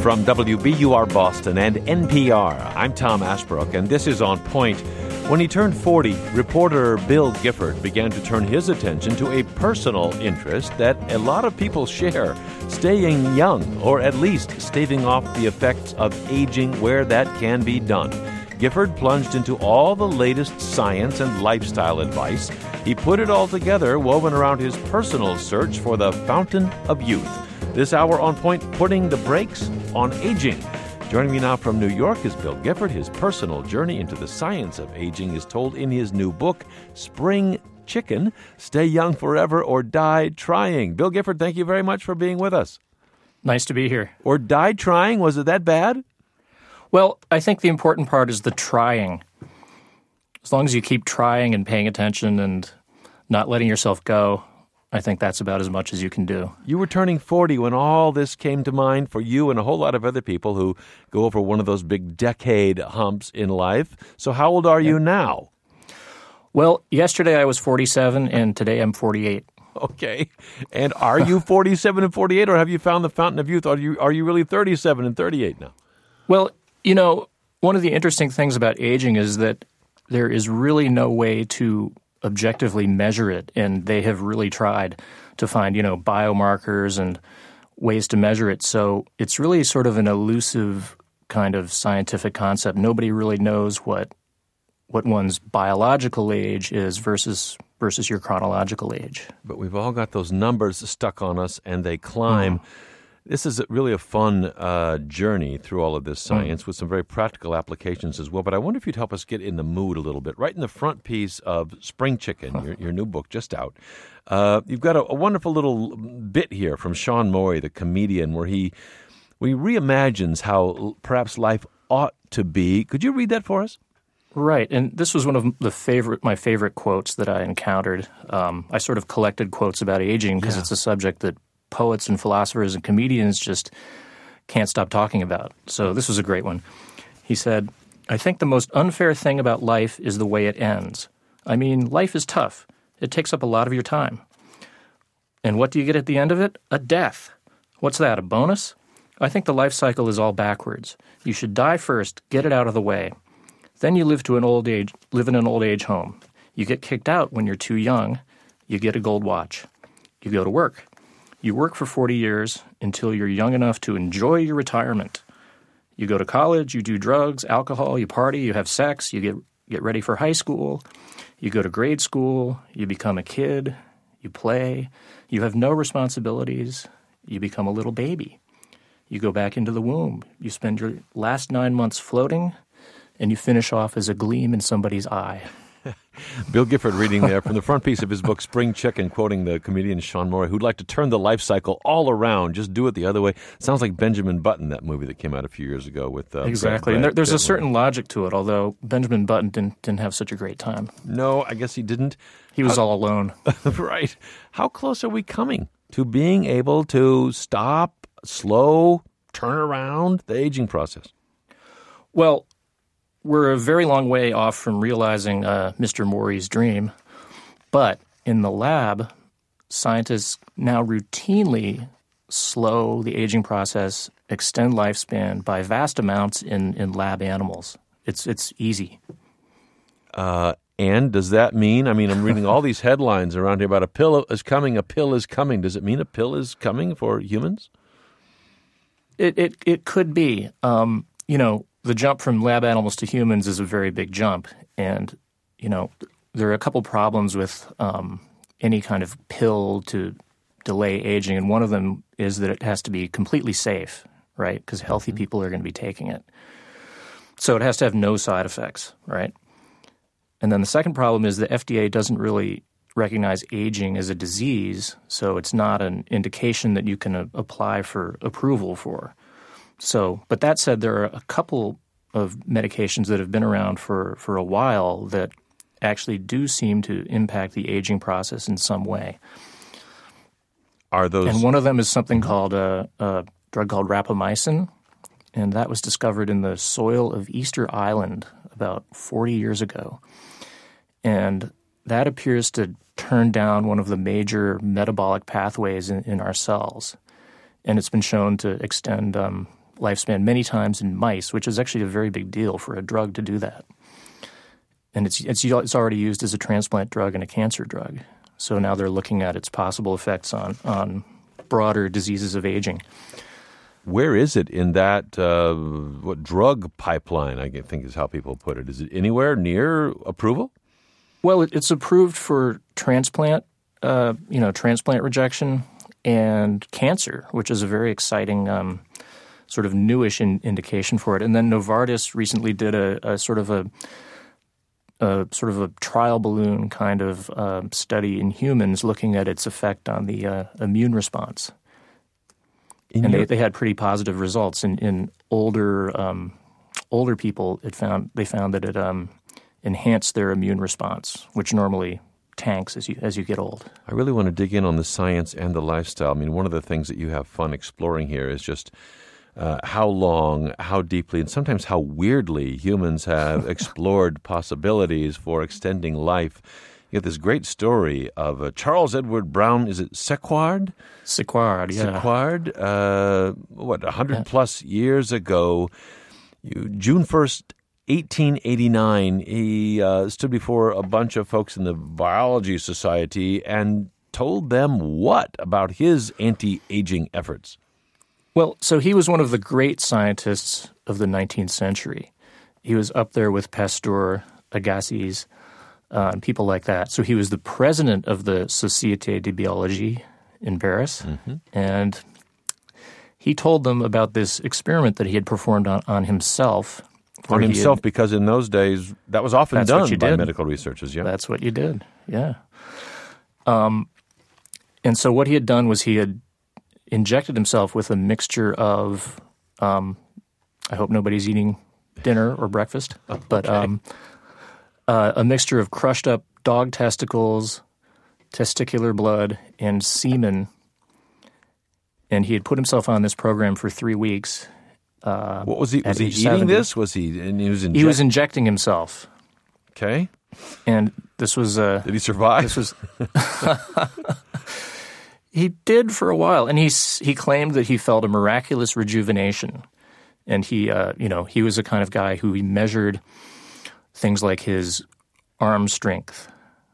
From WBUR Boston and NPR, I'm Tom Ashbrook, and this is On Point. When he turned 40, reporter Bill Gifford began to turn his attention to a personal interest that a lot of people share, staying young, or at least staving off the effects of aging where that can be done. Gifford plunged into all the latest science and lifestyle advice. He put it all together, woven around his personal search for the fountain of youth. This hour on Point, putting the brakes on aging. Joining me now from New York is Bill Gifford. His personal journey into the science of aging is told in his new book, Spring Chicken, Stay Young Forever or Die Trying. Bill Gifford, thank you very much for being with us. Nice to be here. Or die trying? Was it that bad? Well, I think the important part is the trying. As long as you keep trying and paying attention and not letting yourself go, I think that's about as much as you can do. You were turning 40 when all this came to mind for you and a whole lot of other people who go over one of those big decade humps in life. So how old are you now? Well, yesterday I was 47 and today I'm 48. Okay. And are you 47 and 48 or have you found the fountain of youth? Are you really 37 and 38 now? Well, you know, one of the interesting things about aging is that there is really no way to objectively measure it, and they have really tried to find, biomarkers and ways to measure it. So it's really sort of an elusive kind of scientific concept. Nobody really knows what one's biological age is versus your chronological age. But we've all got those numbers stuck on us, and they climb. This is really a fun journey through all of this science with some very practical applications as well. But I wonder if you'd help us get in the mood a little bit. Right in the front piece of Spring Chicken, your new book just out, you've got a wonderful little bit here from Sean Morey, the comedian, where he reimagines how perhaps life ought to be. Could you read that for us? Right, and this was one of my favorite quotes that I encountered. I sort of collected quotes about aging because it's a subject that poets and philosophers and comedians just can't stop talking about. So this was a great one. He said, "I think the most unfair thing about life is the way it ends. I mean, life is tough. It takes up a lot of your time. And what do you get at the end of it? A death. What's that, a bonus? I think the life cycle is all backwards. You should die first, get it out of the way. Then you live in an old age home. You get kicked out when you're too young. You get a gold watch. You go to work. You work for 40 years until you're young enough to enjoy your retirement. You go to college, you do drugs, alcohol, you party, you have sex, you get ready for high school, you go to grade school, you become a kid, you play, you have no responsibilities, you become a little baby. You go back into the womb, you spend your last 9 months floating, and you finish off as a gleam in somebody's eye." Bill Gifford reading there from the front piece of his book, Spring Chicken, quoting the comedian Sean Morey, who'd like to turn the life cycle all around, just do it the other way. Sounds like Benjamin Button, that movie that came out a few years ago with exactly. Brad And there's Pitt. a certain logic to it, although Benjamin Button didn't have such a great time. No, I guess he didn't. He was all alone. Right. How close are we coming to being able to stop, slow, turn around the aging process? Well, we're a very long way off from realizing Mr. Morey's dream, but in the lab, scientists now routinely slow the aging process, extend lifespan by vast amounts in lab animals. It's easy. And does that mean, I'm reading all these headlines around here about a pill is coming. Does it mean a pill is coming for humans? It could be. The jump from lab animals to humans is a very big jump. And, there are a couple problems with any kind of pill to delay aging. And one of them is that it has to be completely safe, right? Because healthy people are going to be taking it. So it has to have no side effects, right? And then the second problem is the FDA doesn't really recognize aging as a disease. So it's not an indication that you can apply for approval for. So, but that said, there are a couple of medications that have been around for a while that actually do seem to impact the aging process in some way. Are those? And one of them is something called a drug called rapamycin, and that was discovered in the soil of Easter Island about 40 years ago. And that appears to turn down one of the major metabolic pathways in our cells. And it's been shown to extend lifespan many times in mice, which is actually a very big deal for a drug to do that. And it's already used as a transplant drug and a cancer drug. So now they're looking at its possible effects on broader diseases of aging. Where is it in that what drug pipeline, I think is how people put it? Is it anywhere near approval? Well, it's approved for transplant, transplant rejection and cancer, which is a very exciting sort of newish indication for it. And then Novartis recently did a sort of a trial balloon kind of study in humans looking at its effect on the immune response. They had pretty positive results in older people. They found that it enhanced their immune response, which normally tanks as you get old. I really want to dig in on the science and the lifestyle. I mean, one of the things that you have fun exploring here is just how long, how deeply, and sometimes how weirdly humans have explored possibilities for extending life. You get this great story of Charles Edward Brown, is it Sequard? Sequard, yeah. Sequard, 100 plus years ago, June 1st, 1889, he stood before a bunch of folks in the Biology Society and told them what about his anti-aging efforts? Well, so he was one of the great scientists of the 19th century. He was up there with Pasteur, Agassiz, and people like that. So he was the president of the Société de Biologie in Paris, and he told them about this experiment that he had performed on himself. On himself, because in those days, that was often done by medical researchers, yeah? That's what you did, yeah. And so what he had done was he had injected himself with a mixture of, I hope nobody's eating dinner or breakfast, but a mixture of crushed up dog testicles, testicular blood, and semen. And he had put himself on this program for 3 weeks. What was he? Was he eating this? Was he? And he was He was injecting himself. Okay. And this was. Did he survive? This was. He did for a while, and he claimed that he felt a miraculous rejuvenation, and he was the kind of guy who he measured things like his arm strength,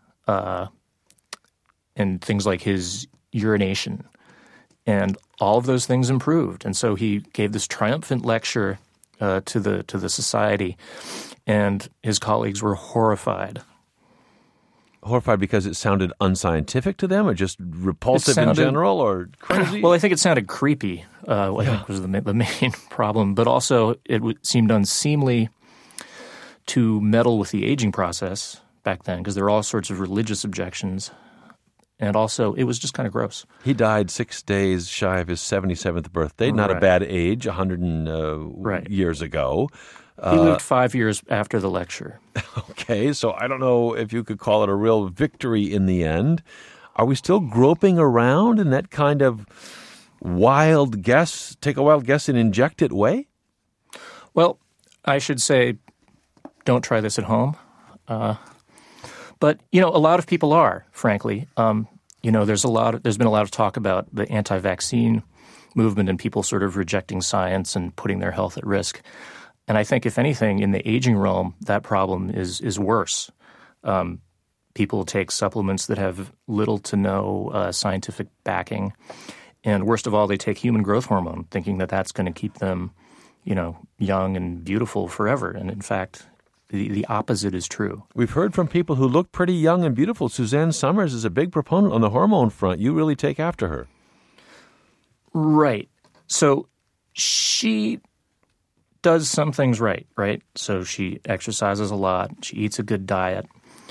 and things like his urination, and all of those things improved. And so he gave this triumphant lecture to the society, and his colleagues were horrified. Horrified because it sounded unscientific to them, or just repulsive in general, or crazy? Well, I think it sounded creepy, I think was the main problem. But also it seemed unseemly to meddle with the aging process back then, because there were all sorts of religious objections. And also, it was just kind of gross. He died 6 days shy of his 77th birthday. Not a bad age, 100 years ago. He lived 5 years after the lecture. Okay, so I don't know if you could call it a real victory in the end. Are we still groping around in that kind of wild guess, take a wild guess and inject it way? Well, I should say don't try this at home. But, a lot of people are, frankly. There's been a lot of talk about the anti-vaccine movement and people sort of rejecting science and putting their health at risk. And I think, if anything, in the aging realm, that problem is worse. People take supplements that have little to no scientific backing. And worst of all, they take human growth hormone, thinking that that's going to keep them, young and beautiful forever. And in fact, the opposite is true. We've heard from people who look pretty young and beautiful. Suzanne Somers is a big proponent on the hormone front. You really take after her. Right. So she does some things right? So she exercises a lot. She eats a good diet.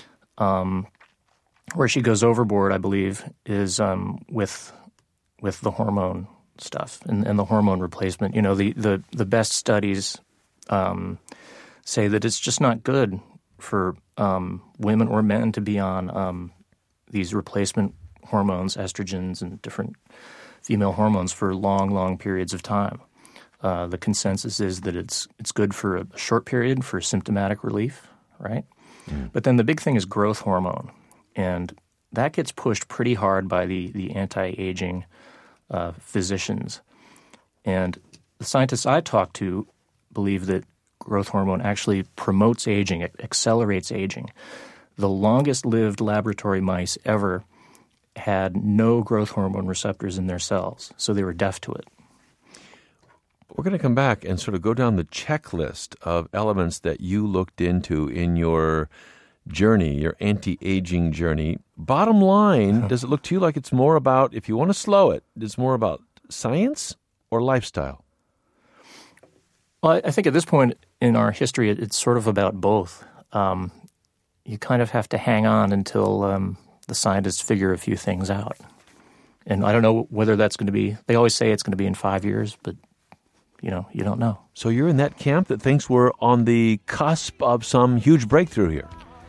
Where she goes overboard, I believe, is with the hormone stuff and the hormone replacement. The best studies say that it's just not good for women or men to be on these replacement hormones, estrogens, and different female hormones for long, long periods of time. The consensus is that it's good for a short period for symptomatic relief, right? But then the big thing is growth hormone, and that gets pushed pretty hard by the anti-aging physicians. And the scientists I talk to believe that growth hormone actually promotes aging, it accelerates aging. The longest-lived laboratory mice ever had no growth hormone receptors in their cells, so they were deaf to it. We're going to come back and sort of go down the checklist of elements that you looked into in your journey, your anti-aging journey. Bottom line, does it look to you like it's more about, if you want to slow it, it's more about science or lifestyle? Well, I think at this point in our history, it's sort of about both. You kind of have to hang on until the scientists figure a few things out. And I don't know whether that's going to be, they always say it's going to be in 5 years, but you don't know. So you're in that camp that thinks we're on the cusp of some huge breakthrough here.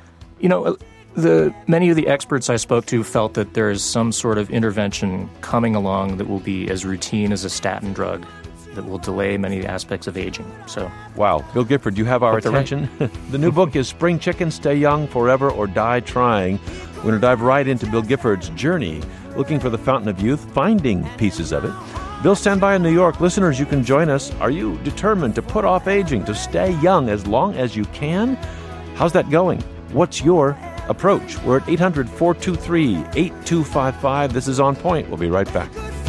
Many of the experts I spoke to felt that there is some sort of intervention coming along that will be as routine as a statin drug that will delay many aspects of aging. So, wow. Bill Gifford, you have our attention. Right. The new book is Spring Chicken, Stay Young Forever or Die Trying. We're going to dive right into Bill Gifford's journey, looking for the fountain of youth, finding pieces of it. Bill, stand by in New York. Listeners, you can join us. Are you determined to put off aging, to stay young as long as you can? How's that going? What's your approach? We're at 800-423-8255. This is On Point. We'll be right back.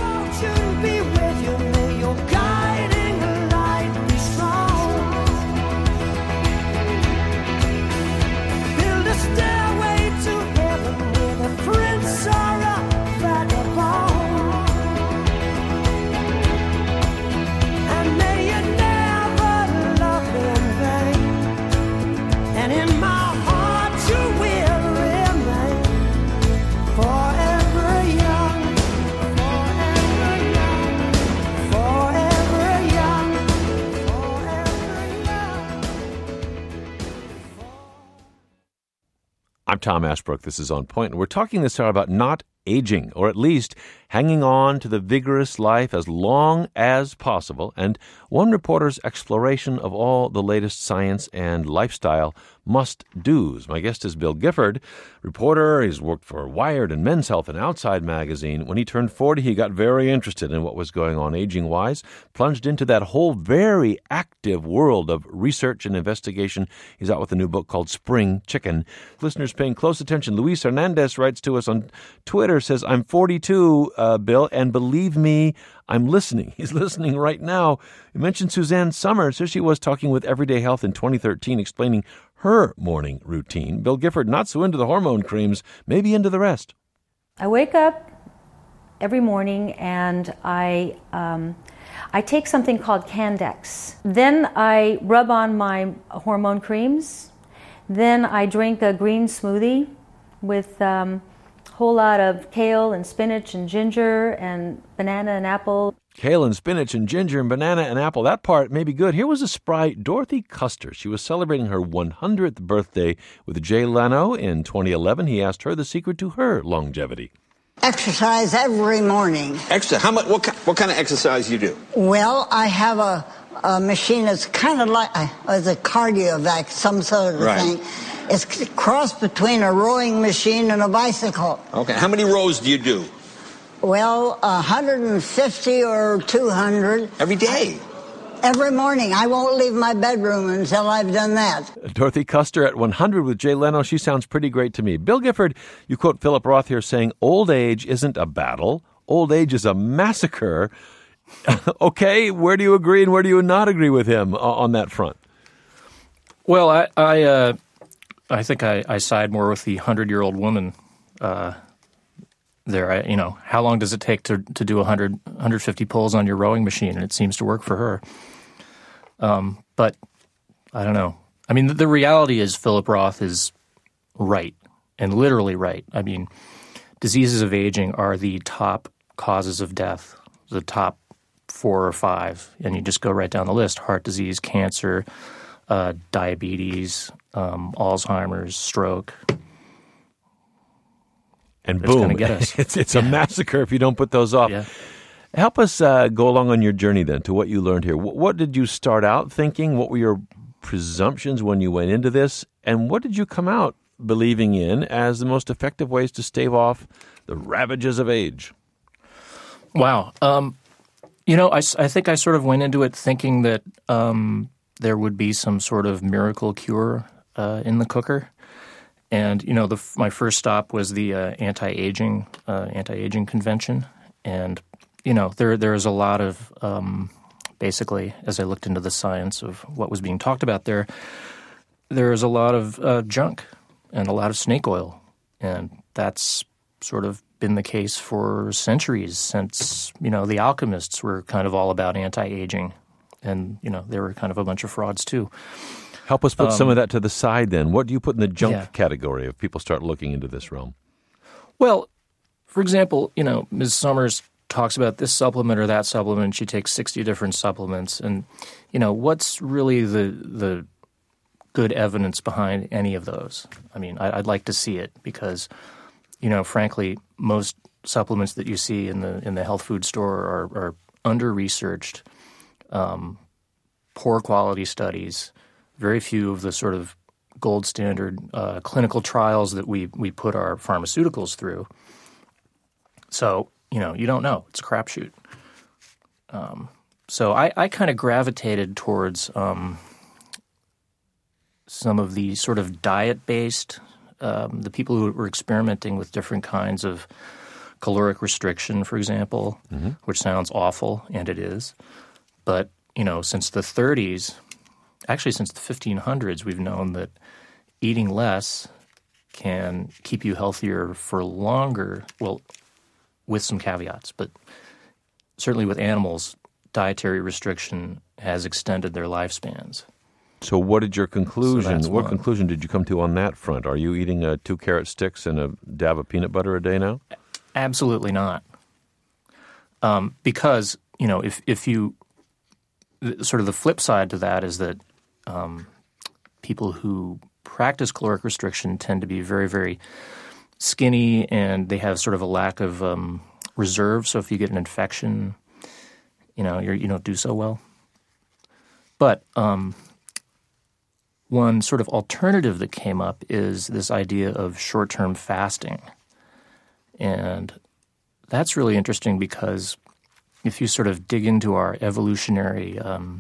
I'm Tom Ashbrook. This is On Point, and we're talking this hour about not aging, or at least hanging on to the vigorous life as long as possible, and one reporter's exploration of all the latest science and lifestyle must-dos. My guest is Bill Gifford, reporter. He's worked for Wired and Men's Health and Outside magazine. When he turned 40, he got very interested in what was going on aging-wise, plunged into that whole very active world of research and investigation. He's out with a new book called Spring Chicken. Listeners paying close attention. Luis Hernandez writes to us on Twitter, says, I'm 42, Bill, and believe me, I'm listening. He's listening right now. You mentioned Suzanne Summers. Here she was talking with Everyday Health in 2013, explaining her morning routine. Bill Gifford, not so into the hormone creams, maybe into the rest. I wake up every morning and I take something called Candex. Then I rub on my hormone creams. Then I drink a green smoothie with whole lot of kale and spinach and ginger and banana and apple. Kale and spinach and ginger and banana and apple. That part may be good. Here was a spry Dorothy Custer. She was celebrating her 100th birthday with Jay Leno in 2011. He asked her the secret to her longevity. Exercise every morning. How much? What kind of exercise you do? Well, I have a machine that's kind of like as a CardioVac, some sort of thing. It's a cross between a rowing machine and a bicycle. Okay. How many rows do you do? Well, 150 or 200. Every day? Every morning. I won't leave my bedroom until I've done that. Dorothy Custer at 100 with Jay Leno. She sounds pretty great to me. Bill Gifford, you quote Philip Roth here saying, old age isn't a battle. Old age is a massacre. Okay, where do you agree and where do you not agree with him on that front? Well, I think I side more with the 100-year-old woman there. How long does it take to do 150 pulls on your rowing machine? And it seems to work for her. But I don't know. I mean, the reality is Philip Roth is right, and literally right. I mean, diseases of aging are the top causes of death, the top 4 or 5, and you just go right down the list: heart disease, cancer, diabetes, Alzheimer's, stroke. And boom, going to get us. it's a massacre if you don't put those off. Yeah. Help us go along on your journey then to what you learned here. What did you start out thinking? What were your presumptions when you went into this? And what did you come out believing in as the most effective ways to stave off the ravages of age? Wow. I think I sort of went into it thinking that there would be some sort of miracle cure in the cooker. And, my first stop was the anti-aging convention. And, there is a lot of, basically, as I looked into the science of what was being talked about there is a lot of junk and a lot of snake oil. And that's sort of been the case for centuries since, the alchemists were kind of all about anti-aging. And, they were kind of a bunch of frauds too. Help us put some of that to the side then. What do you put in the junk category if people start looking into this realm? Well, for example, Ms. Summers talks about this supplement or that supplement. She takes 60 different supplements. And, what's really the good evidence behind any of those? I mean, I'd like to see it because, frankly, most supplements that you see in the health food store are under-researched, poor quality studies. Very few of the sort of gold standard clinical trials that we put our pharmaceuticals through. So, you don't know. It's a crapshoot. So I kind of gravitated towards some of the sort of diet-based, the people who were experimenting with different kinds of caloric restriction, for example, which sounds awful, and it is. But, since the 30s, actually since the 1500s, we've known that eating less can keep you healthier for longer, well, with some caveats, but certainly with animals, dietary restriction has extended their lifespans. So what did your conclusion, So what conclusion did you come to on that front? Are you eating 2 carrot sticks and a dab of peanut butter a day now? Absolutely not. Because, if you, sort of the flip side to that is that people who practice caloric restriction tend to be very, very skinny, and they have sort of a lack of reserve. So if you get an infection, you don't do so well. But one sort of alternative that came up is this idea of short-term fasting. And that's really interesting because if you sort of dig into our evolutionary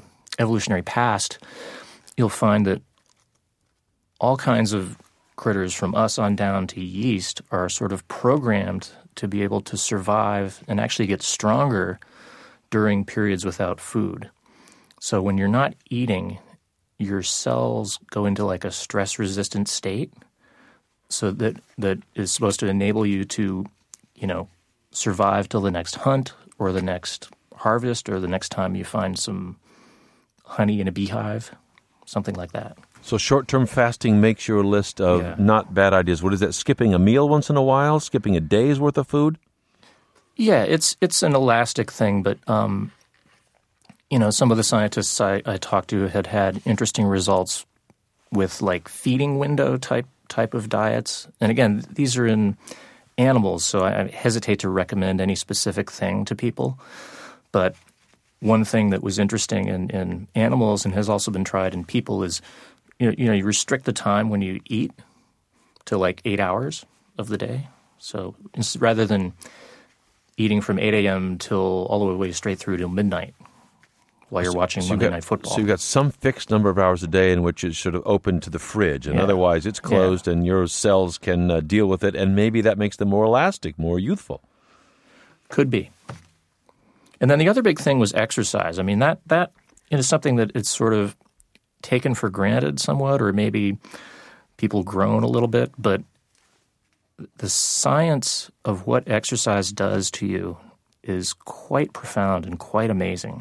past, you'll find that all kinds of critters from us on down to yeast are sort of programmed to be able to survive and actually get stronger during periods without food. So when you're not eating, your cells go into like a stress-resistant state, so that is supposed to enable you to, survive till the next hunt or the next harvest or the next time you find some honey in a beehive, something like that. So short-term fasting makes your list of not bad ideas. What is that, skipping a meal once in a while, skipping a day's worth of food? Yeah, it's an elastic thing, but some of the scientists I talked to had interesting results with like feeding window type of diets. And again, these are in animals, so I hesitate to recommend any specific thing to people. But one thing that was interesting in animals and has also been tried in people is you restrict the time when you eat to like 8 hours of the day. So rather than eating from 8 a.m. till all the way straight through till midnight while you're watching Monday Night Football. So you've got some fixed number of hours a day in which it's sort of open to the fridge, and otherwise it's closed and your cells can deal with it, and maybe that makes them more elastic, more youthful. Could be. And then the other big thing was exercise. I mean, that is something that it's sort of taken for granted somewhat, or maybe people groan a little bit, but the science of what exercise does to you is quite profound and quite amazing.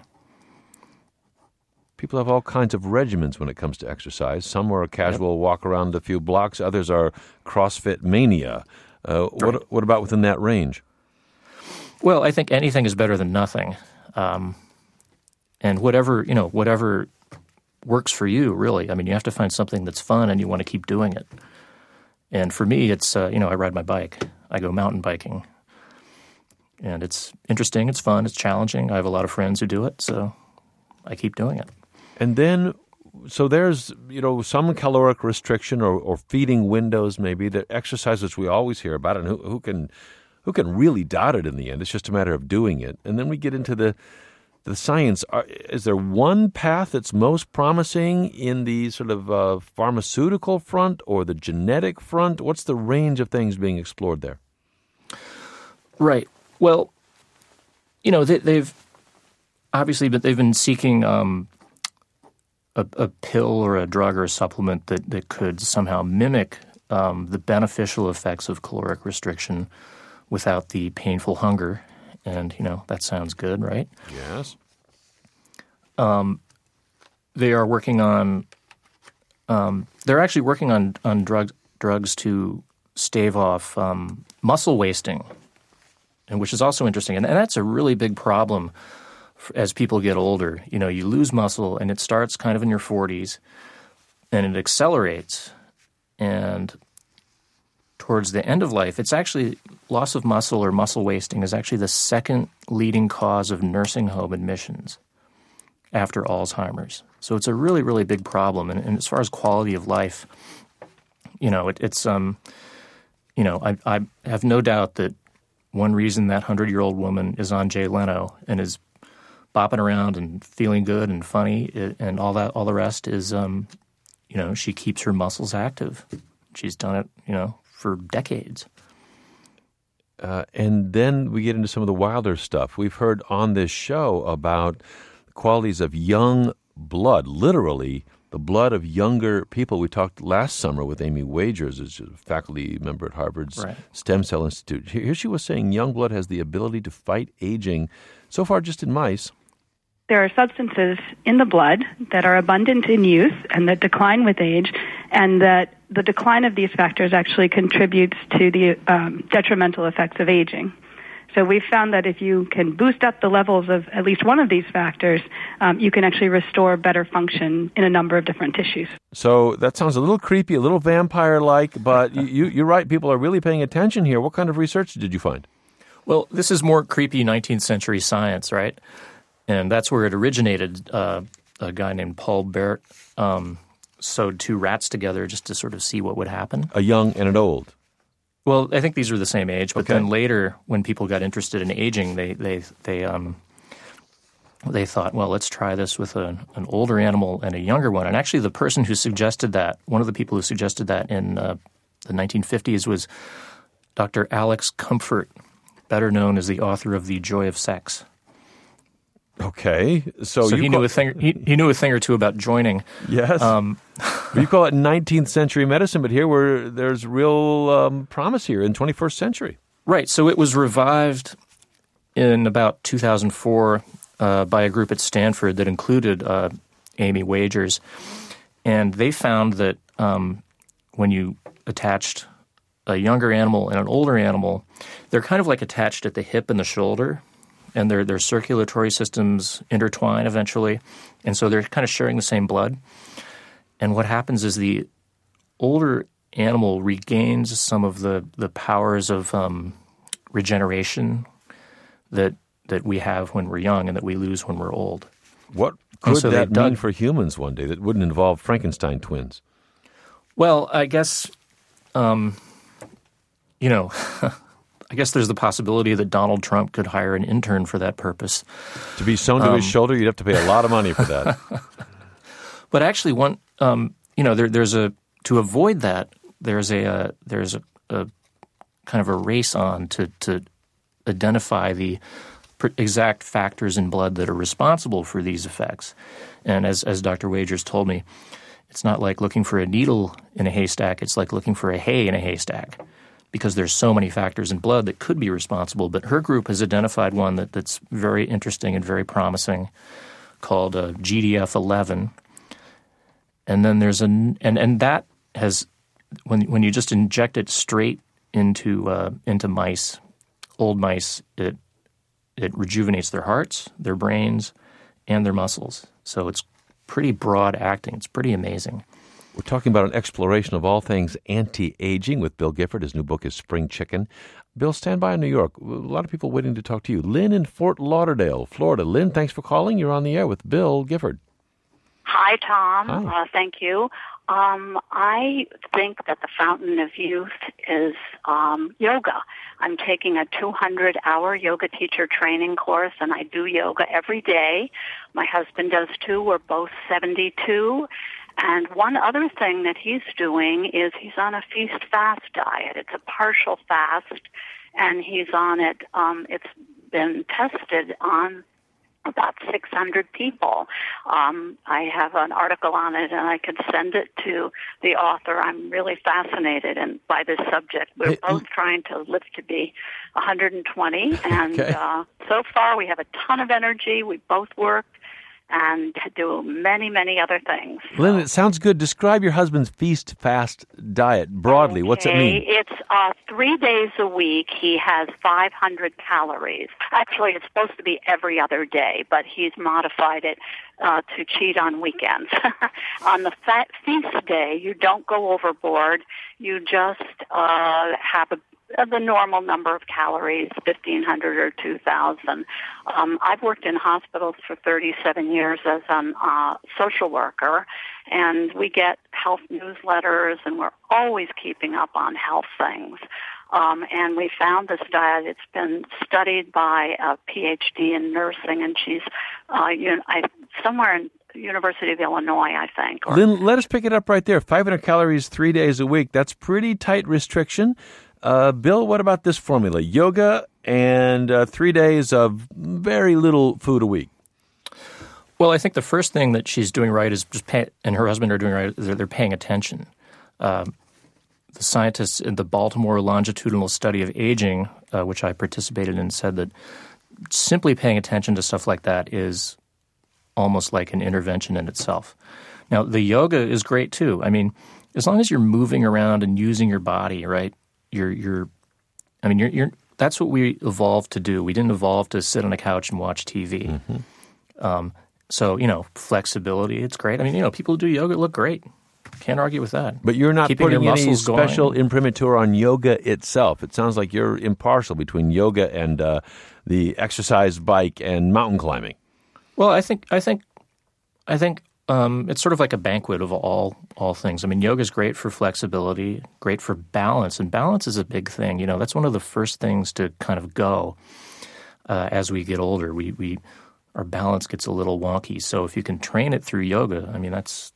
People have all kinds of regimens when it comes to exercise. Some are a casual walk around a few blocks. Others are CrossFit mania. What about within that range? Well, I think anything is better than nothing. And whatever works for you, really. I mean, you have to find something that's fun and you want to keep doing it. And for me, it's, I ride my bike. I go mountain biking. And it's interesting, it's fun, it's challenging. I have a lot of friends who do it, so I keep doing it. And then, so there's, some caloric restriction or feeding windows maybe, the exercises we always hear about, and who can really dot it in the end. It's just a matter of doing it. And then we get into the the science, is there one path that's most promising in the sort of pharmaceutical front or the genetic front? What's the range of things being explored there? Right. Well, they've obviously, but they've been seeking a pill or a drug or a supplement that could somehow mimic the beneficial effects of caloric restriction without the painful hunger. And, that sounds good, right? Yes. They are working on they're actually working on drugs to stave off muscle wasting, and which is also interesting. And that's a really big problem as people get older. You lose muscle, and it starts kind of in your 40s, and it accelerates. And towards the end of life, it's actually loss of muscle or muscle wasting is actually the second leading cause of nursing home admissions after Alzheimer's. So it's a really, really big problem. And as far as quality of life, it's I have no doubt that one reason that 100-year-old woman is on Jay Leno and is bopping around and feeling good and funny and all the rest is, she keeps her muscles active. She's done it, for decades. And then we get into some of the wilder stuff. We've heard on this show about qualities of young blood, literally the blood of younger people. We talked last summer with Amy Wagers, who's a faculty member at Harvard's Stem Cell Institute. Here she was saying young blood has the ability to fight aging, so far just in mice. There are substances in the blood that are abundant in youth and that decline with age, and that the decline of these factors actually contributes to the detrimental effects of aging. So we've found that if you can boost up the levels of at least one of these factors, you can actually restore better function in a number of different tissues. So that sounds a little creepy, a little vampire-like, but you're right, people are really paying attention here. What kind of research did you find? Well, this is more creepy 19th century science, right? And that's where it originated. A guy named Paul Bert sewed two rats together just to sort of see what would happen. A young and an old. Well, I think these were the same age, but then later, when people got interested in aging, they thought, well, let's try this with an older animal and a younger one. And actually, the person who suggested that, one of the people who suggested that in the 1950s was Dr. Alex Comfort, better known as the author of The Joy of Sex. Okay, so he knew a thing. He knew a thing or two about joining. Yes, you call it 19th century medicine, but here there's real promise here in 21st century. Right. So it was revived in about 2004 by a group at Stanford that included Amy Wagers, and they found that when you attached a younger animal and an older animal, they're kind of like attached at the hip and the shoulder. And their circulatory systems intertwine eventually. And so they're kind of sharing the same blood. And what happens is the older animal regains some of the powers of regeneration that we have when we're young and that we lose when we're old. What could that mean for humans one day that wouldn't involve Frankenstein twins? Well, I guess, I guess there's the possibility that Donald Trump could hire an intern for that purpose. To be sewn to his shoulder, you'd have to pay a lot of money for that. But actually, to avoid that, there's a kind of a race on to identify the exact factors in blood that are responsible for these effects. And as Dr. Wagers told me, it's not like looking for a needle in a haystack; it's like looking for a hay in a haystack, because there's so many factors in blood that could be responsible. But her group has identified one that's very interesting and very promising called GDF11. And then there's and that has, when you just inject it straight into mice, old mice, it rejuvenates their hearts, their brains, and their muscles. So it's pretty broad acting. It's pretty amazing. We're talking about an exploration of all things anti-aging with Bill Gifford. His new book is Spring Chicken. Bill, stand by in New York. A lot of people waiting to talk to you. Lynn in Fort Lauderdale, Florida. Lynn, thanks for calling. You're on the air with Bill Gifford. Hi, Tom. Hi. Thank you. I think that the fountain of youth is yoga. I'm taking a 200-hour yoga teacher training course, and I do yoga every day. My husband does too. We're both 72. And one other thing that he's doing is he's on a feast-fast diet. It's a partial fast, and he's on it. It's been tested on about 600 people. I have an article on it, and I could send it to the author. I'm really fascinated by this subject. We're both trying to live to be 120, and so far we have a ton of energy. We both work and do many, many other things. Lynn, it sounds good. Describe your husband's feast-fast diet broadly. Okay. What's it mean? It's 3 days a week. He has 500 calories. Actually, it's supposed to be every other day, but he's modified it to cheat on weekends. On the feast day, you don't go overboard. You just have the normal number of calories, 1,500 or 2,000. I've worked in hospitals for 37 years as a social worker, and we get health newsletters, and we're always keeping up on health things. And we found this diet. It's been studied by a PhD in nursing, and she's somewhere in University of Illinois, I think. Lynn, let us pick it up right there. 500 calories 3 days a week. That's pretty tight restriction. Bill, what about this formula? Yoga and 3 days of very little food a week. Well, I think the first thing that she's doing right is and her husband are doing right, is they're paying attention. The scientists in the Baltimore Longitudinal Study of Aging, which I participated in, said that simply paying attention to stuff like that is almost like an intervention in itself. Now, the yoga is great too. I mean, as long as you're moving around and using your body, right? You're that's what we evolved to do. We didn't evolve to sit on a couch and watch TV. Mm-hmm. So, flexibility, it's great. I mean, people who do yoga look great. Can't argue with that. But you're not Keeping putting your any special going. imprimatur on yoga itself. It sounds like you're impartial between yoga and the exercise bike and mountain climbing. Well, I think it's sort of like a banquet of all things. I mean, yoga is great for flexibility, great for balance, and balance is a big thing. That's one of the first things to kind of go as we get older. Our balance gets a little wonky. So if you can train it through yoga, I mean, that's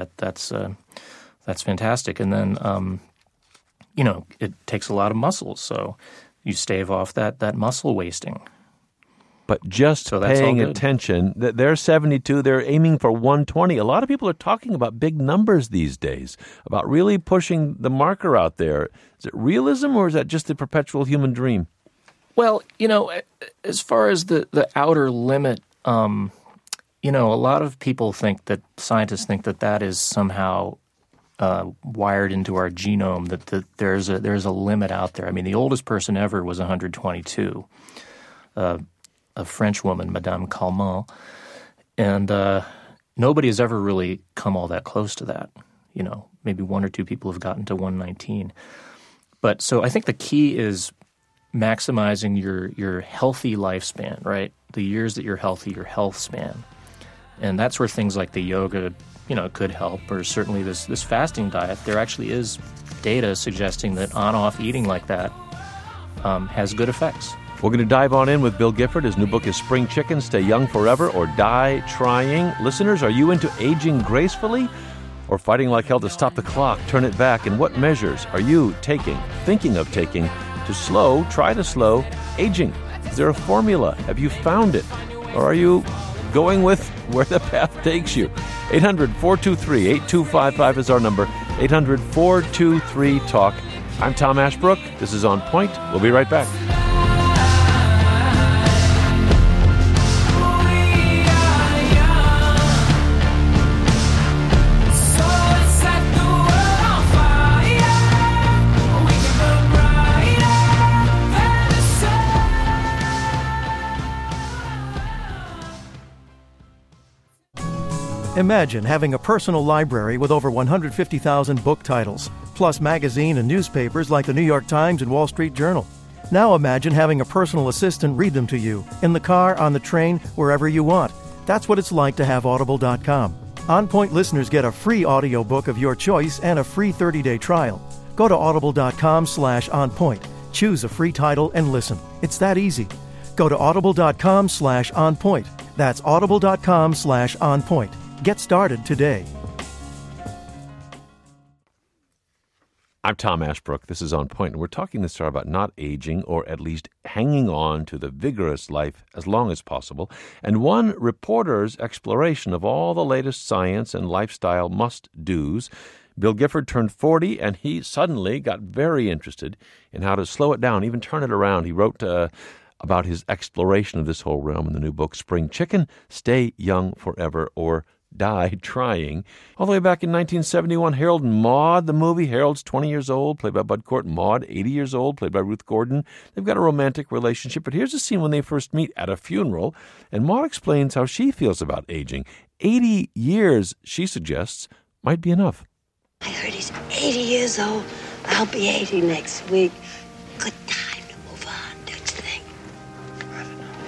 fantastic. And then it takes a lot of muscles, so you stave off that muscle wasting. But just paying attention, they're 72, they're aiming for 120. A lot of people are talking about big numbers these days, about really pushing the marker out there. Is it realism or is that just the perpetual human dream? Well, as far as the outer limit, a lot of people scientists think that is somehow wired into our genome, that there's a limit out there. I mean, the oldest person ever was 122. A French woman, Madame Calment, and nobody has ever really come all that close to that. Maybe one or two people have gotten to 119. But so I think the key is maximizing your healthy lifespan, right? The years that you're healthy, your health span. And that's where things like the yoga, could help, or certainly this fasting diet. There actually is data suggesting that on-off eating like that has good effects. We're going to dive on in with Bill Gifford. His new book is Spring Chicken, Stay Young Forever or Die Trying. Listeners, are you into aging gracefully or fighting like hell to stop the clock, turn it back? And what measures are you thinking of taking to try to slow aging? Is there a formula? Have you found it? Or are you going with where the path takes you? 800-423-8255 is our number. 800-423-TALK. I'm Tom Ashbrook. This is On Point. We'll be right back. Imagine having a personal library with over 150,000 book titles, plus magazine and newspapers like the New York Times and Wall Street Journal. Now imagine having a personal assistant read them to you, in the car, on the train, wherever you want. That's what it's like to have Audible.com. On Point listeners get a free audiobook of your choice and a free 30-day trial. Go to audible.com/onpoint. Choose a free title and listen. It's that easy. Go to audible.com/onpoint. That's audible.com/onpoint. Get started today. I'm Tom Ashbrook. This is On Point, and we're talking this hour about not aging, or at least hanging on to the vigorous life as long as possible, and one reporter's exploration of all the latest science and lifestyle must-dos. Bill Gifford turned 40, and he suddenly got very interested in how to slow it down, even turn it around. He wrote about his exploration of this whole realm in the new book, Spring Chicken, Stay Young Forever, or Die Trying. All the way back in 1971, Harold and Maude, the movie. Harold's 20 years old, played by Bud Cort. Maude, 80 years old, played by Ruth Gordon. They've got a romantic relationship, but here's a scene when they first meet at a funeral, and Maude explains how she feels about aging. 80 years, she suggests, might be enough. I heard he's 80 years old. I'll be 80 next week. Good time to move on, don't you think? I don't know.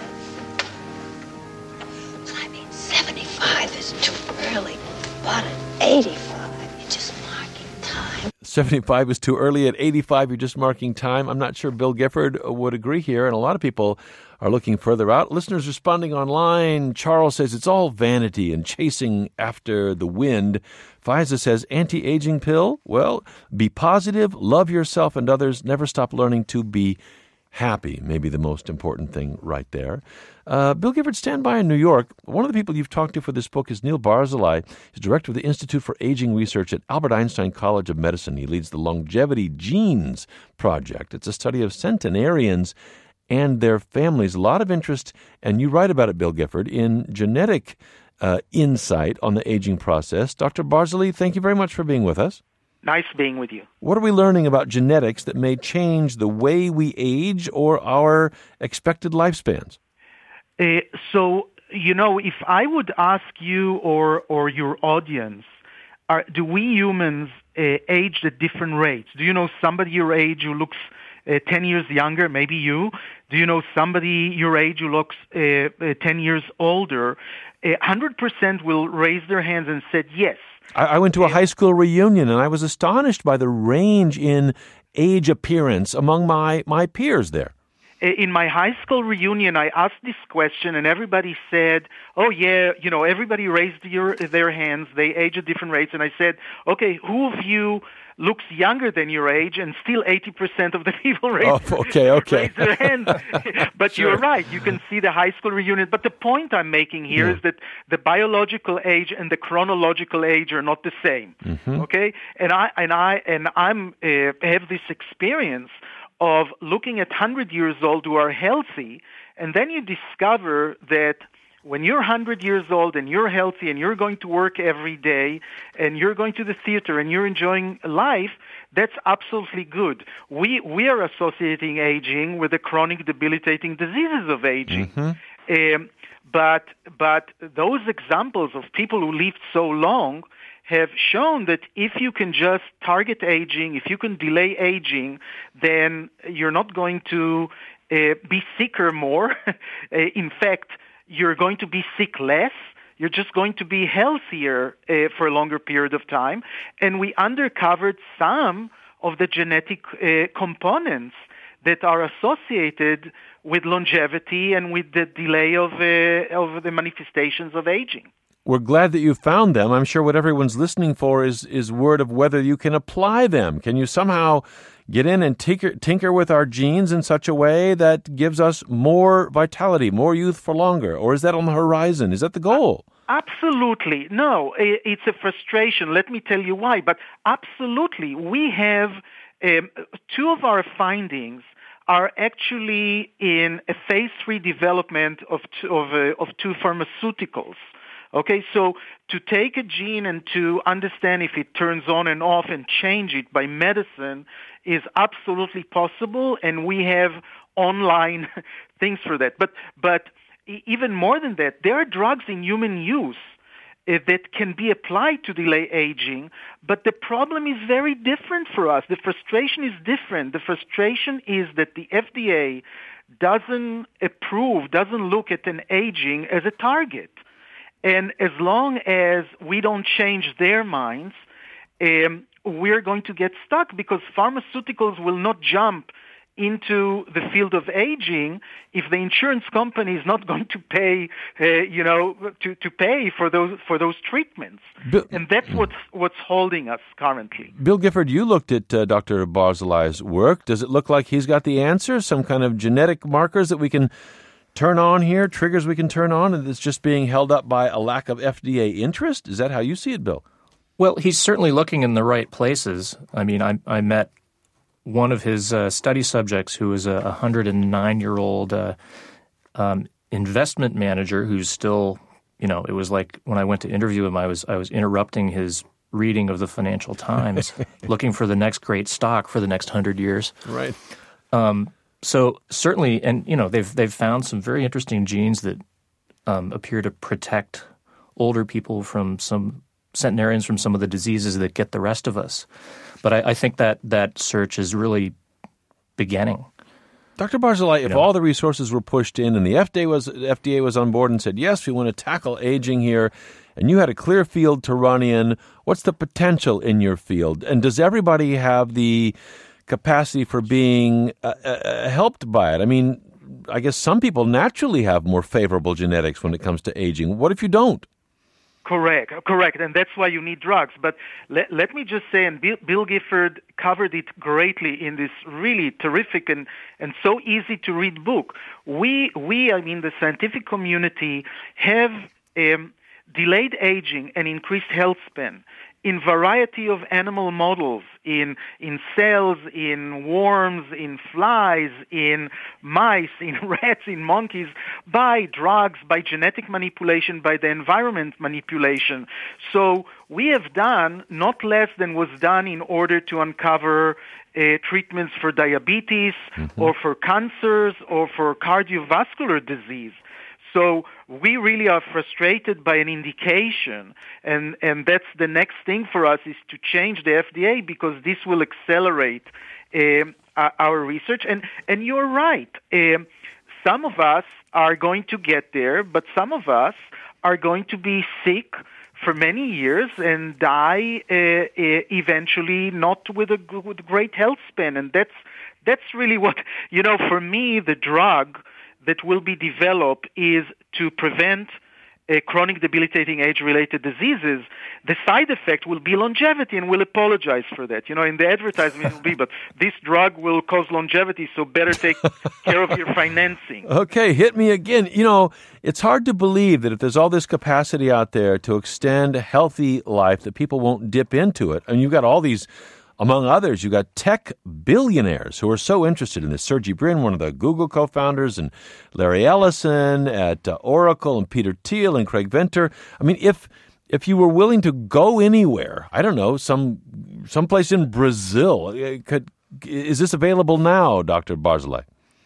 Well, I mean, 75 is too early. But at 85, you're just marking time. 75 is too early. At 85, you're just marking time. I'm not sure Bill Gifford would agree here, and a lot of people are looking further out. Listeners responding online. Charles says it's all vanity and chasing after the wind. Faiza says, anti-aging pill? Well, be positive, love yourself and others, never stop learning to be happy. Maybe the most important thing right there. Bill Gifford, stand by in New York. One of the people you've talked to for this book is Neil Barzilai. He's director of the Institute for Aging Research at Albert Einstein College of Medicine. He leads the Longevity Genes Project. It's a study of centenarians and their families. A lot of interest, and you write about it, Bill Gifford, in genetic insight on the aging process. Dr. Barzilai, thank you very much for being with us. Nice being with you. What are we learning about genetics that may change the way we age or our expected lifespans? So, if I would ask you or your audience, do we humans age at different rates? Do you know somebody your age who looks 10 years younger, maybe you? Do you know somebody your age who looks 10 years older? 100% will raise their hands and said yes. I went to a high school reunion, and I was astonished by the range in age appearance among my peers there. In my high school reunion, I asked this question, and everybody said, oh, yeah, everybody raised their hands. They age at different rates. And I said, okay, who of you looks younger than your age? And still 80% of the people raise their hands. But sure. You're right. You can see the high school reunion. But the point I'm making here is that the biological age and the chronological age are not the same. Mm-hmm. Okay? And I'm have this experience of looking at 100 years old who are healthy, and then you discover that when you're 100 years old and you're healthy and you're going to work every day and you're going to the theater and you're enjoying life, that's absolutely good. We are associating aging with the chronic debilitating diseases of aging. Mm-hmm. But those examples of people who lived so long have shown that if you can just target aging, if you can delay aging, then you're not going to be sicker more. In fact, you're going to be sick less. You're just going to be healthier for a longer period of time. And we uncovered some of the genetic components that are associated with longevity and with the delay of the manifestations of aging. We're glad that you found them. I'm sure what everyone's listening for is word of whether you can apply them. Can you somehow get in and tinker with our genes in such a way that gives us more vitality, more youth for longer? Or is that on the horizon? Is that the goal? Absolutely. No, it's a frustration. Let me tell you why. But absolutely, we have two of our findings are actually in a phase 3 development of two pharmaceuticals. Okay, so to take a gene and to understand if it turns on and off and change it by medicine is absolutely possible, and we have online things for that. But even more than that, there are drugs in human use that can be applied to delay aging, but the problem is very different for us. The frustration is different. The frustration is that the FDA doesn't look at an aging as a target. And as long as we don't change their minds, we're going to get stuck because pharmaceuticals will not jump into the field of aging if the insurance company is not going to pay, to pay for those treatments. And that's what's holding us currently. Bill Gifford, you looked at Dr. Barzilai's work. Does it look like he's got the answer? Some kind of genetic markers that we can turn on here, triggers we can turn on, and it's just being held up by a lack of FDA interest? Is that how you see it, Bill? Well, he's certainly looking in the right places. I mean, I met one of his study subjects who is a 109-year-old investment manager who's still, it was like when I went to interview him, I was interrupting his reading of the Financial Times, looking for the next great stock for the next 100 years. Right. So certainly, and they've found some very interesting genes that appear to protect older people from some centenarians from some of the diseases that get the rest of us. But I think that search is really beginning. Dr. Barzilai, if all the resources were pushed in and the FDA was on board and said, yes, we want to tackle aging here, and you had a clear field to run in, what's the potential in your field? And does everybody have the capacity for being helped by it? I mean, I guess some people naturally have more favorable genetics when it comes to aging. What if you don't? Correct, and that's why you need drugs. But let me just say, and Bill Gifford covered it greatly in this really terrific and so easy to read book. We, the scientific community, have delayed aging and increased health span in variety of animal models, in cells, in worms, in flies, in mice, in rats, in monkeys, by drugs, by genetic manipulation, by the environment manipulation. So we have done not less than was done in order to uncover treatments for diabetes or for cancers or for cardiovascular disease. So we really are frustrated by an indication, and that's the next thing for us is to change the FDA because this will accelerate our research. And you're right. Some of us are going to get there, but some of us are going to be sick for many years and die eventually not with a great health span. And that's really what, for me, the drug that will be developed is to prevent chronic debilitating age-related diseases. The side effect will be longevity, and we'll apologize for that. In the advertisement it will be, but this drug will cause longevity, so better take care of your financing. Okay, hit me again. It's hard to believe that if there's all this capacity out there to extend a healthy life, that people won't dip into it. And you've got all these, among others, you got tech billionaires who are so interested in this. Sergey Brin, one of the Google co-founders, and Larry Ellison at Oracle, and Peter Thiel and Craig Venter. I mean, if you were willing to go anywhere, I don't know, someplace in Brazil, is this available now, Dr. Barzilai?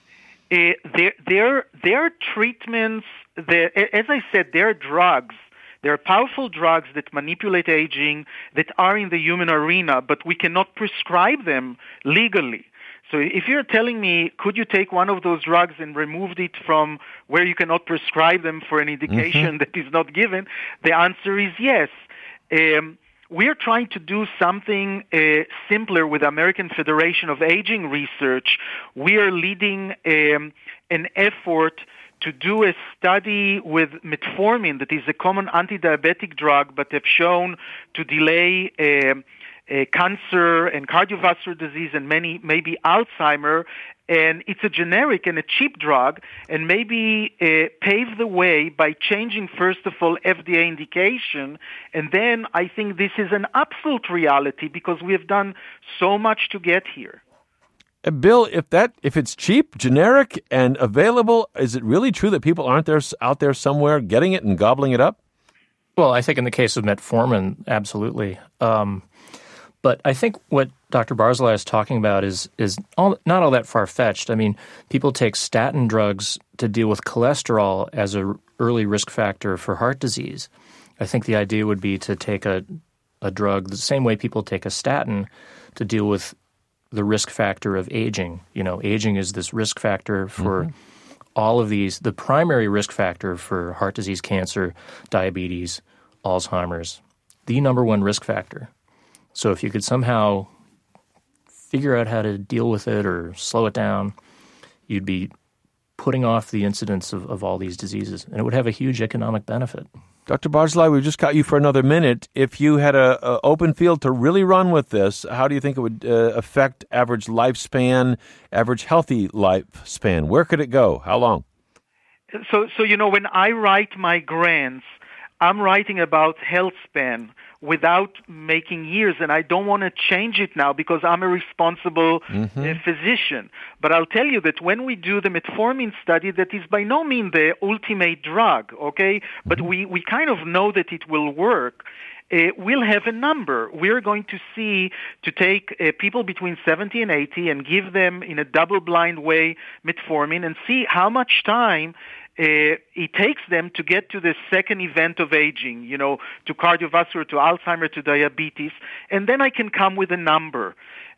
There are treatments. As I said, there are drugs. There are powerful drugs that manipulate aging that are in the human arena, but we cannot prescribe them legally. So if you're telling me, could you take one of those drugs and remove it from where you cannot prescribe them for an indication that is not given, the answer is yes. We are trying to do something simpler with the American Federation of Aging Research. We are leading an effort to do a study with metformin, that is a common anti-diabetic drug, but have shown to delay cancer and cardiovascular disease and maybe Alzheimer. And it's a generic and a cheap drug, and maybe pave the way by changing, first of all, FDA indication. And then I think this is an absolute reality because we have done so much to get here. Bill, if it's cheap, generic, and available, is it really true that people aren't out there somewhere getting it and gobbling it up? Well, I think in the case of metformin, absolutely. But I think what Dr. Barzilai is talking about is not all that far-fetched. I mean, people take statin drugs to deal with cholesterol as an early risk factor for heart disease. I think the idea would be to take a drug the same way people take a statin to deal with the risk factor of aging. Aging is this risk factor for all of these, the primary risk factor for heart disease, cancer, diabetes, Alzheimer's, the number one risk factor. So if you could somehow figure out how to deal with it or slow it down, you'd be putting off the incidence of all these diseases, and it would have a huge economic benefit. Dr. Barzilai, we've just got you for another minute. If you had a open field to really run with this, how do you think it would affect average lifespan, average healthy lifespan? Where could it go? How long? So when I write my grants, I'm writing about health span without making years, and I don't want to change it now because I'm a responsible physician. But I'll tell you that when we do the metformin study, that is by no means the ultimate drug, okay? But we kind of know that it will work. We'll have a number. We're going to take people between 70 and 80 and give them in a double-blind way metformin and see how much time it takes them to get to the second event of aging, to cardiovascular, to Alzheimer's, to diabetes, and then I can come with a number.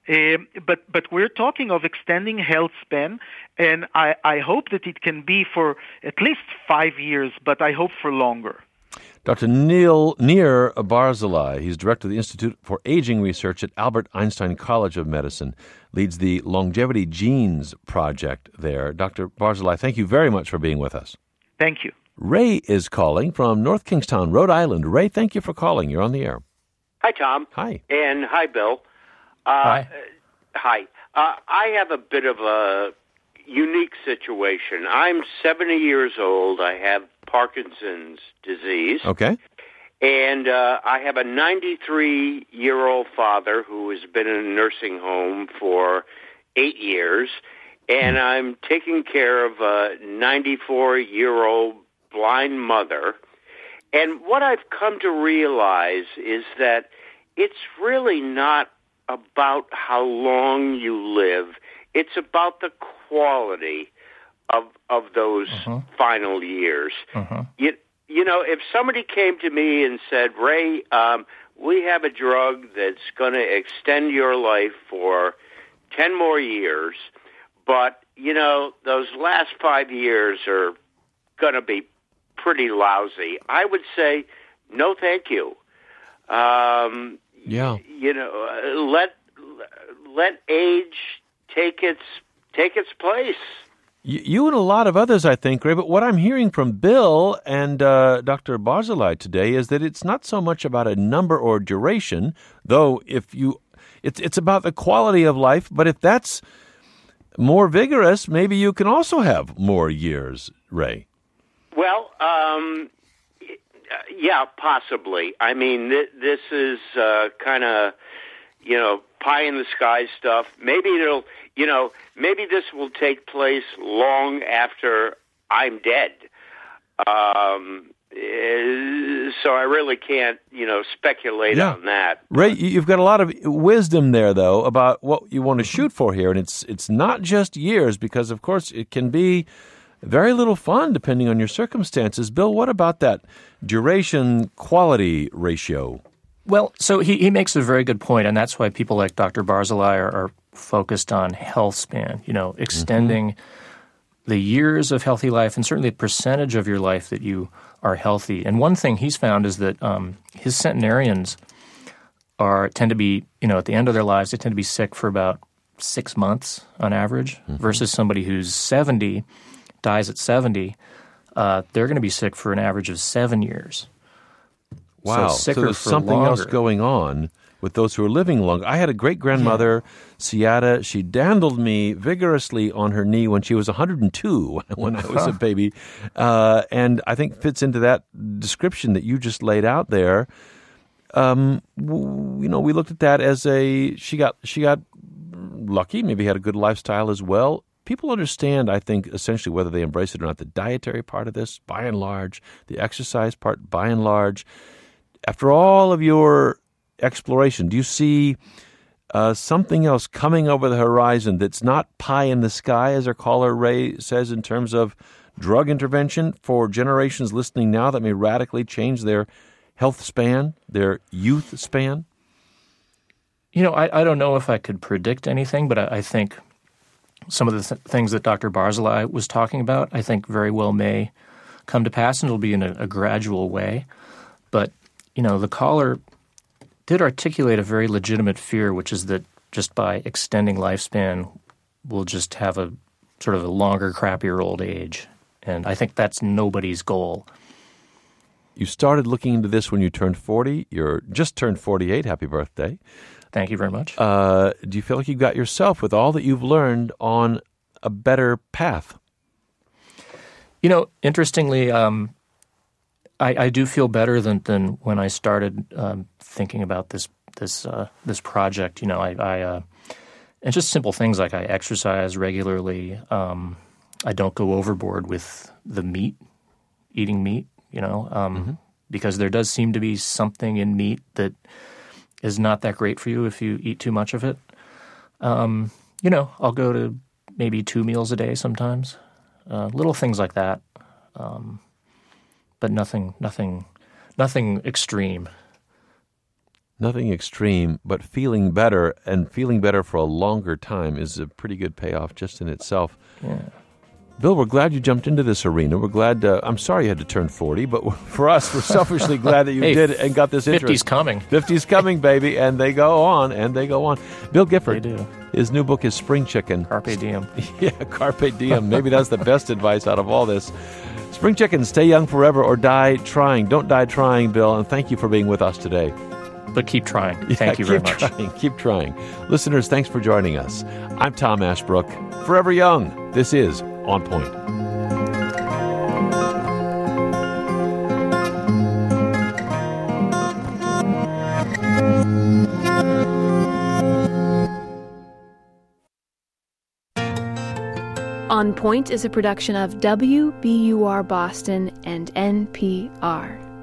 But we're talking of extending health span, and I hope that it can be for at least 5 years, but I hope for longer. Dr. Nir Barzilai, he's director of the Institute for Aging Research at Albert Einstein College of Medicine, leads the Longevity Genes Project there. Dr. Barzilai, thank you very much for being with us. Thank you. Ray is calling from North Kingstown, Rhode Island. Ray, thank you for calling. You're on the air. Hi, Tom. Hi. And hi, Bill. Hi. Hi. I have a bit of a unique situation. I'm 70 years old. I have Parkinson's disease. Okay. And I have a 93-year-old father who has been in a nursing home for 8 years. And I'm taking care of a 94-year-old blind mother. And what I've come to realize is that it's really not about how long you live. It's about the quality of those final years. You know, if somebody came to me and said, Ray, we have a drug that's going to extend your life for 10 more years, but, those last 5 years are going to be pretty lousy, I would say, no, thank you. Let age take its place. You and a lot of others, I think, Ray, but what I'm hearing from Bill and Dr. Barzilai today is that it's not so much about a number or duration, though it's about the quality of life, but if that's more vigorous, maybe you can also have more years, Ray. Well, yeah, possibly. I mean, this is kind of, pie in the sky stuff. Maybe maybe this will take place long after I'm dead. So I really can't, speculate on that. Ray, you've got a lot of wisdom there, though, about what you want to shoot for here. And it's not just years, because, of course, it can be very little fun depending on your circumstances. Bill, what about that duration-quality ratio? Well, so he makes a very good point, and that's why people like Dr. Barzilai are focused on health span, extending the years of healthy life and certainly the percentage of your life that you are healthy. And one thing he's found is that his centenarians tend to be, at the end of their lives, they tend to be sick for about 6 months on average, versus somebody who's 70, dies at 70, they're going to be sick for an average of 7 years. Wow, so there's something else going on with those who are living longer. I had a great-grandmother, Seata. She dandled me vigorously on her knee when she was 102 when I was a baby, and I think fits into that description that you just laid out there. We looked at that as she got lucky, maybe had a good lifestyle as well. People understand, I think, essentially whether they embrace it or not, the dietary part of this, by and large, the exercise part, by and large. After all of your exploration, do you see something else coming over the horizon that's not pie in the sky, as our caller Ray says, in terms of drug intervention for generations listening now that may radically change their health span, their youth span? I don't know if I could predict anything, but I think some of the things that Dr. Barzilai was talking about, I think very well may come to pass, and it'll be in a gradual way. But, the caller did articulate a very legitimate fear, which is that just by extending lifespan, we'll just have a sort of a longer, crappier old age. And I think that's nobody's goal. You started looking into this when you turned 40. You're just turned 48. Happy birthday. Thank you very much. Do you feel like you got yourself, with all that you've learned, on a better path? Interestingly, I do feel better than when I started thinking about this project. And just simple things like I exercise regularly. I don't go overboard with eating meat. Because there does seem to be something in meat that is not that great for you if you eat too much of it. I'll go to maybe 2 meals a day sometimes, little things like that, but nothing extreme. Nothing extreme, but feeling better, and feeling better for a longer time is a pretty good payoff just in itself. Yeah. Bill, we're glad you jumped into this arena. We're glad. I'm sorry you had to turn 40, but for us, we're selfishly glad that you did and got this interest. 50's coming. 50's coming, baby, and they go on, Bill Gifford. They do. His new book is Spring Chicken. Carpe diem. Yeah, carpe diem. Maybe that's the best advice out of all this. Spring Chicken, stay young forever or die trying. Don't die trying, Bill, and thank you for being with us today. But keep trying. Thank you very much. Keep trying. Listeners, thanks for joining us. I'm Tom Ashbrook. Forever Young. This is On Point. On Point is a production of WBUR Boston and NPR.